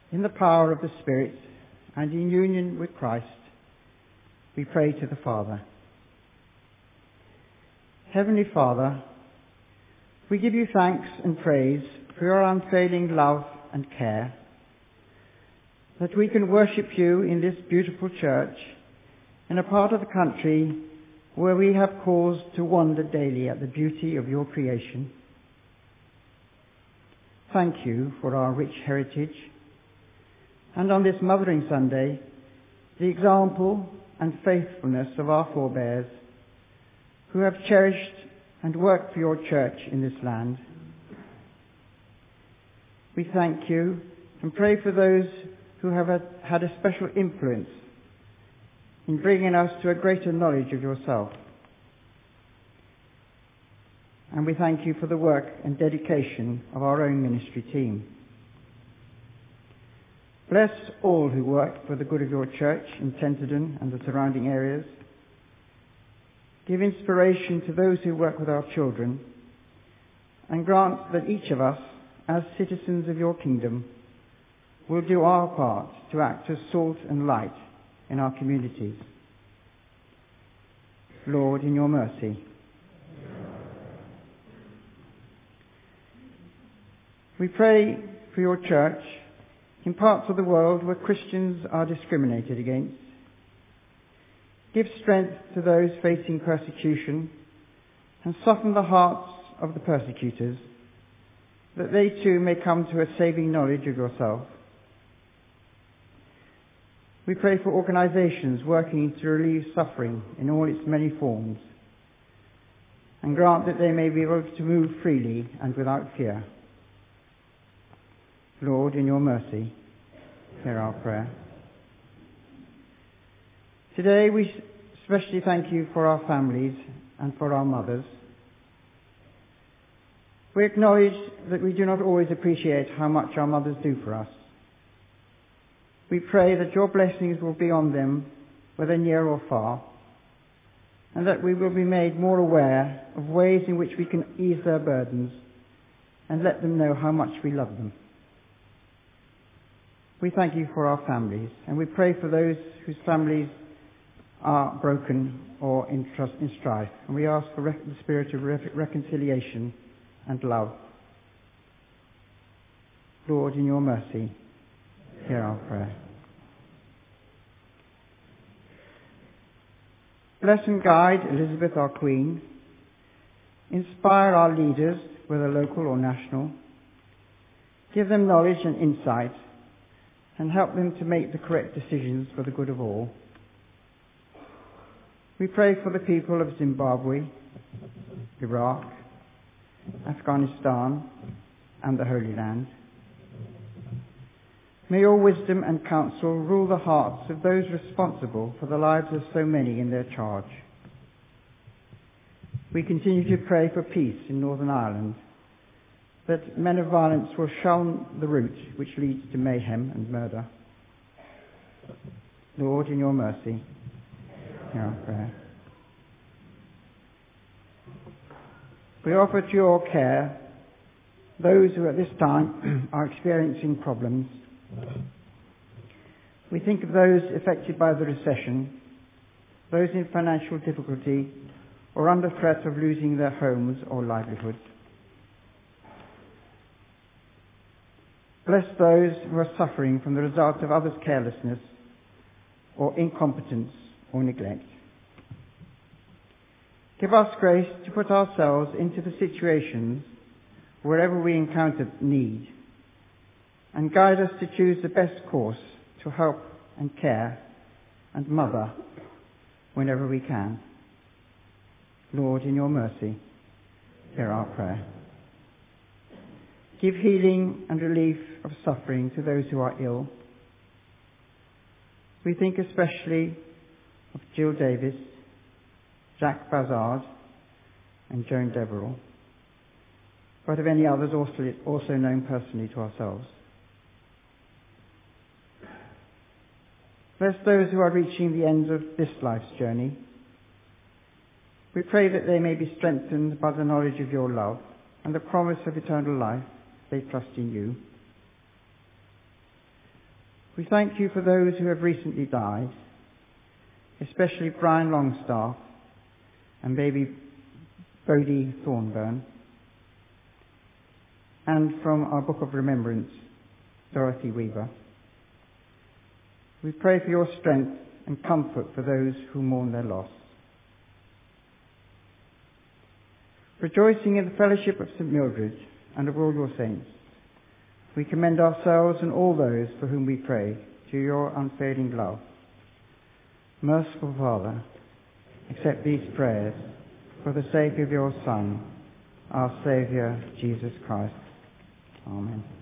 In the power of the Spirit and in union with Christ, we pray to the Father. Heavenly Father, we give you thanks and praise for your unfailing love and care, that we can worship you in this beautiful church in a part of the country where we have cause to wonder daily at the beauty of your creation. Thank you for our rich heritage, and on this Mothering Sunday, the example and faithfulness of our forebears who have cherished and worked for your church in this land. We thank you and pray for those who have had a special influence in bringing us to a greater knowledge of yourself. And we thank you for the work and dedication of our own ministry team. Bless all who work for the good of your church in Tenterden and the surrounding areas. Give inspiration to those who work with our children, and grant that each of us, as citizens of your kingdom, will do our part to act as salt and light in our communities. Lord, in your mercy. We pray for your church in parts of the world where Christians are discriminated against. Give strength to those facing persecution and soften the hearts of the persecutors, that they too may come to a saving knowledge of yourself. We pray for organizations working to relieve suffering in all its many forms, and grant that they may be able to move freely and without fear. Lord, in your mercy, hear our prayer. Today we especially thank you for our families and for our mothers. We acknowledge that we do not always appreciate how much our mothers do for us. We pray that your blessings will be on them, whether near or far, and that we will be made more aware of ways in which we can ease their burdens and let them know how much we love them. We thank you for our families, and we pray for those whose families are broken or in strife, and we ask for the spirit of reconciliation and love. Lord, in your mercy, hear our prayer. Bless and guide Elizabeth, our Queen. Inspire our leaders, whether local or national. Give them knowledge and insight, and help them to make the correct decisions for the good of all. We pray for the people of Zimbabwe, Iraq, Afghanistan, and the Holy Land. May your wisdom and counsel rule the hearts of those responsible for the lives of so many in their charge. We continue to pray for peace in Northern Ireland, that men of violence will shun the route which leads to mayhem and murder. Lord, in your mercy, hear our prayer. We offer to your care those who at this time are experiencing problems. We think of those affected by the recession, those in financial difficulty or under threat of losing their homes or livelihoods. Bless those who are suffering from the result of others' carelessness or incompetence or neglect. Give us grace to put ourselves into the situations wherever we encounter need, and guide us to choose the best course to help and care and mother whenever we can. Lord, in your mercy, hear our prayer. Give healing and relief of suffering to those who are ill. We think especially of Jill Davis, Jack Bazard, and Joan Deverell, but of any others also known personally to ourselves. Bless those who are reaching the end of this life's journey. We pray that they may be strengthened by the knowledge of your love and the promise of eternal life. They trust in you. We thank you for those who have recently died, especially Brian Longstaff and baby Bodie Thornburn, and from our Book of Remembrance, Dorothy Weaver. We pray for your strength and comfort for those who mourn their loss. Rejoicing in the fellowship of St. Mildred and of all your saints, we commend ourselves and all those for whom we pray to your unfailing love. Merciful Father, accept these prayers for the sake of your Son, our Saviour, Jesus Christ. Amen.